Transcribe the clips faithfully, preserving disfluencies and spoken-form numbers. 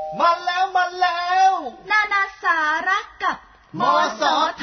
มาแล้วมาแล้วนานาสาระกับมสท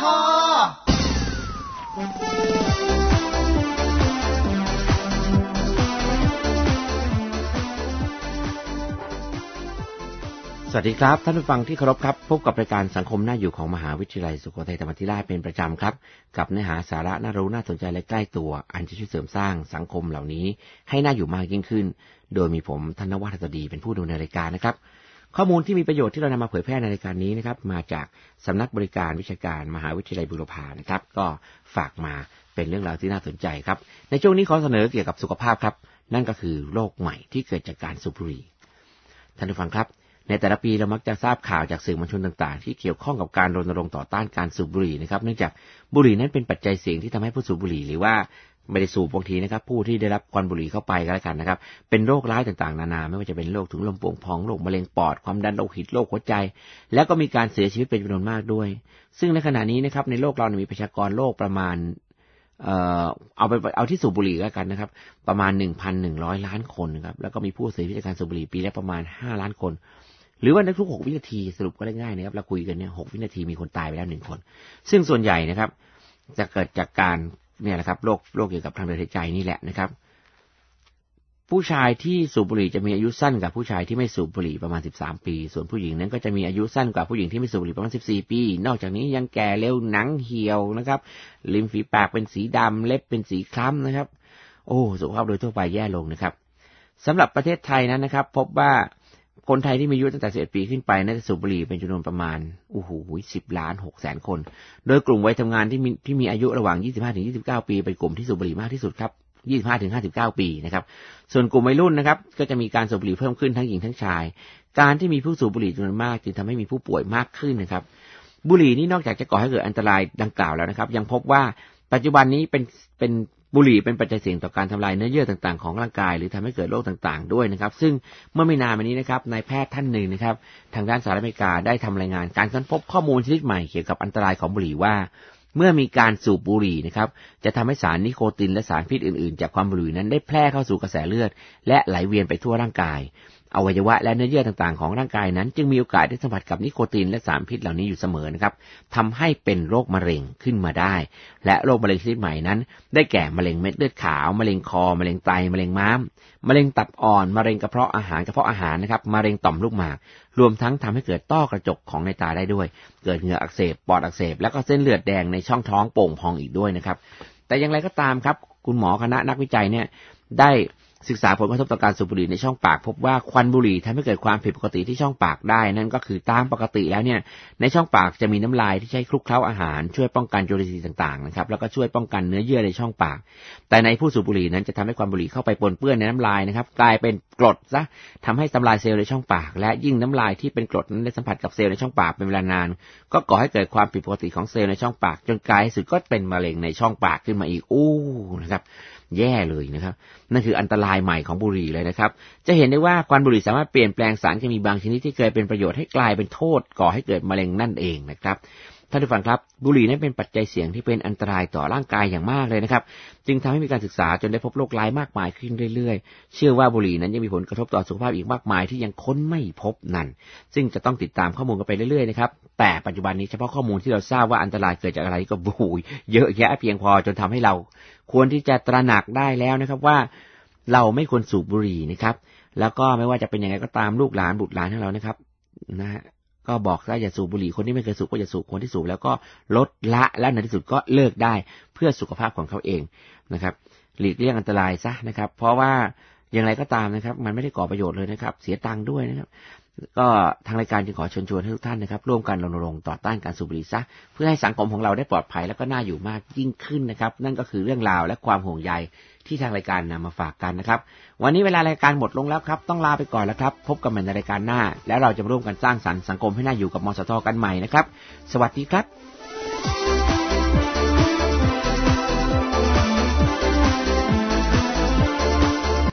สวัสดีครับท่านผู้ฟังที่เคารพครับพบกับรายการสังคมน่าอยู่ของมหาวิทยาลัยสุโขทัยธรรมาธิราชเป็นประจำครับกับเนื้อหาสาระน่ารู้น่าสนใจและใกล้ตัวอันจะช่วยเสริมสร้างสังคมเหล่านี้ให้น่าอยู่มากยิ่งขึ้นโดยมีผมธนวัฒน์ หัตถดีเป็นผู้ดำเนินรายการนะครับข้อมูลที่มีประโยชน์ที่เรานำมาเผยแพร่ในรายการนี้นะครับมาจากสำนักบริการวิชาการมหาวิทยาลัยบูรพานะครับก็ฝากมาเป็นเรื่องราวที่น่าสนใจครับในช่วงนี้ขอเสนอเกี่ยวกับสุขภาพครับนั่นก็คือโรคใหม่ที่เกิดจากการสูบบุหรี่ท่านผู้ฟังครับในแต่ละปีเรามักจะทราบข่าวจากสื่อมวลชนต่างๆที่เกี่ยวข้องกับการรณรงค์ต่อต้านการสูบบุหรี่นะครับเนื่องจากบุหรี่นั้นเป็นปัจจัยเสี่ยงที่ทำให้ผู้สูบบุหรี่หรือว่าไม่ได้สูบบางทีนะครับผู้ที่ได้รับควันบุหรี่เข้าไปก็แล้วกันนะครับเป็นโรคร้ายต่างๆนานาไม่ว่าจะเป็นโรคถุงลมโป่งพองโรคมะเร็งปอดความดันโลหิตโรคหัวใจแล้วก็มีการเสียชีวิตเป็นจำนวนมากด้วยซึ่งในขณะนี้นะครับในโลกเรามีประชากรโลกประมาณเอ่อเอาไปเอาที่สูบบุหรี่แล้วกันนะครับประมาณ หนึ่งพันหนึ่งร้อย ล้านคนนะครับแล้วก็มีผู้เสียชีวิตจากการสูบบุหรี่ปีละประมาณห้าล้านคนหรือว่าในทุกหกวินาทีสรุปก็ได้ง่ายนะครับเราคุยกันเนี่ยหกวินาทีมีคนตายไปแล้วหนึ่งคนซึ่งส่วนใหญ่นะครับจะเกิดจากการเนี่ยแหละครับโรคโรคเกี่ยวกับทางเดินหายใจนี่แหละนะครับผู้ชายที่สูบบุหรี่จะมีอายุสั้นกว่าผู้ชายที่ไม่สูบบุหรี่ประมาณสิบสามปีส่วนผู้หญิงนั้นก็จะมีอายุสั้นกว่าผู้หญิงที่ไม่สูบบุหรี่ประมาณสิบสี่ปีนอกจากนี้ยังแก่เร็วหนังเหี่ยวนะครับริมฝีปากเป็นสีดำเล็บเป็นสีคล้ำนะครับโอ้สุขภาพโดยทั่วไปแย่ลงนะครับสำหรับประเทศไทยนั้นนะครับพบว่าคนไทยที่มีอายุตั้งแต่สิบเอ็ดปีขึ้นไปน่าจะสูบบุหรี่เป็นจำนวนประมาณโอ้โหสิบล้านหกแสนคนโดยกลุ่มวัยทำงานที่มีที่มีอายุระหว่างยี่สิบห้าถึงยี่สิบเก้าปีเป็นกลุ่มที่สูบบุหรี่มากที่สุดครับยี่สิบห้าถึงห้าสิบเก้าปีนะครับส่วนกลุ่มวัยรุ่นนะครับก็จะมีการสูบบุหรี่เพิ่มขึ้นทั้งหญิงทั้งชายการที่มีผู้สูบบุหรี่จำนวนมากจึงทำให้มีผู้ป่วยมากขึ้นนะครับบุหรี่นี่นอกจากจะก่อให้เกิดอันตรายดังกล่าวแล้วนะครับยังพบว่าปัจจุบันนี้เป็นเป็นบุหรี่เป็นปัจจัยเสี่ยงต่อการทำลายเนื้อเยื่อต่างๆของร่างกายหรือทำให้เกิดโรคต่างๆด้วยนะครับซึ่งเมื่อไม่นานมานี้นะครับนายแพทย์ท่านหนึ่งนะครับทางด้านสหรัฐอเมริกาได้ทำรายงานการค้นพบข้อมูลชนิดใหม่เกี่ยวกับอันตรายของบุหรี่ว่าเมื่อมีการสูบบุหรี่นะครับจะทำให้สารนิโคตินและสารพิษอื่นๆจากความบุหรี่นั้นได้แพร่เข้าสู่กระแสเลือดและไหลเวียนไปทั่วร่างกายอวัยวะและเนื้อเยื่อต่างๆของร่างกายนั้นจึงมีโอกาสได้สัมผัสกับนิโคตินและสารพิษเหล่านี้อยู่เสมอนะครับทำให้เป็นโรคมะเร็งขึ้นมาได้และโรคมะเร็งชนิดใหม่นั้นได้แก่มะเร็งเม็ดเลือดขาวมะเร็งคอมะเร็งไตมะเร็งม้ามมะเร็งตับอ่อนมะเร็งกระเพาะอาหารกระเพาะอาหารนะครับมะเร็งต่อมลูกหมากรวมทั้งทำให้เกิดต้อกระจกของในตาได้ด้วยเกิดเหงื่ออักเสบปอดอักเสบแล้วก็เส้นเลือดแดงในช่องท้องโป่งพองอีกด้วยนะครับแต่อย่างไรก็ตามครับคุณหมอคณะนักวิจัยเนี่ยได้ศึกษาผลกระทบต่อการสูบบุหรี่ในช่องปากพบว่าควันบุหรี่ทำให้เกิดความผิดปกติที่ช่องปากได้นั่นก็คือตามปกติแล้วเนี่ยในช่องปากจะมีน้ำลายที่ใช้คลุกเคล้าอาหารช่วยป้องกันจุลินทรีย์ต่างๆนะครับแล้วก็ช่วยป้องกันเนื้อเยื่อในช่องปากแต่ในผู้สูบบุหรี่นั้นจะทำให้ควันบุหรี่เข้าไปปนเปื้อนในน้ำลายนะครับกลายเป็นกรดซะทำให้ทำลายเซลล์ในช่องปากและยิ่งน้ำลายที่เป็นกรดนั้นได้สัมผัสกับเซลล์ในช่องปากเป็นเวลานานก็ก่อให้เกิดความผิดปกติของเซลล์ในช่องปากจนกลายสุดก็เป็นมะเร็งในช่องปากขึ้นมาอีกอู้นะครับแย่เลยนะครับนั่นคืออันตรายใหม่ของบุหรี่เลยนะครับจะเห็นได้ว่าควันบุหรี่สามารถเปลี่ยนแปลงสารเคมีบางชนิดที่เคยเป็นประโยชน์ให้กลายเป็นโทษก่อให้เกิดมะเร็งนั่นเองนะครับท่านผู้ฟังครับบุหรี่นั้นเป็นปัจจัยเสี่ยงที่เป็นอันตรายต่อร่างกายอย่างมากเลยนะครับจึงทำให้มีการศึกษาจนได้พบโรคร้ายมากมายขึ้นเรื่อยๆเชื่อว่าบุหรี่นั้นยังมีผลกระทบต่อสุขภาพอีกมากมายที่ยังค้นไม่พบนั่นซึ่งจะต้องติดตามข้อมูลกันไปเรื่อยๆนะครับแต่ปัจจุบันนี้เฉพาะข้อมูลที่เราทราบว่าอันตรายเกิดจากอะไรก็บุหรี่เยอะแยะเพียงพอจนทำให้เราควรที่จะตระหนักได้แล้วนะครับว่าเราไม่ควรสูบบุหรี่นะครับแล้วก็ไม่ว่าจะเป็นยังไงก็ตามลูกหลานบุตรหลานของเรานะครับนะฮะก็บอกว่าอย่าสูบบุหรี่คนที่ไม่เคยสูบก็อย่าสูบคนที่สูบแล้วก็ลดละและในที่สุดก็เลิกได้เพื่อสุขภาพของเขาเองนะครับหลีกเลี่ยงอันตรายซะนะครับเพราะว่าอย่างไรก็ตามนะครับมันไม่ได้ก่อประโยชน์เลยนะครับเสียตังค์ด้วยนะครับก็ทางรายการจึงขอเชิญชวนให้ทุกท่านนะครับร่วมกันรณรงค์ต่อต้านการสูบบุหรี่ซะเพื่อให้สังคมของเราได้ปลอดภัยและก็น่าอยู่มากยิ่งขึ้นนะครับนั่นก็คือเรื่องราวและความห่วงใยที่ทางรายการนำมาฝากกันนะครับวันนี้เวลารายการหมดลงแล้วครับต้องลาไปก่อนแล้วครับพบกันใหม่ในรายการหน้าแล้วเราจะร่วมกันสร้างสรรค์สังคมให้น่าอยู่กับมสทกันใหม่นะครับสวัสดีครับ